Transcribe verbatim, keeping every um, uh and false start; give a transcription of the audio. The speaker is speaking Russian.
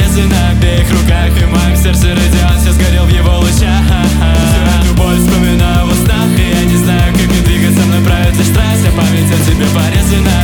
порезы на обеих руках, и в моем сердце радиан все сгорел в его лучах. Всю эту боль вспоминаю во снах, и я не знаю, как мне двигаться, мной правит лишь страсть, а память о тебе порезы на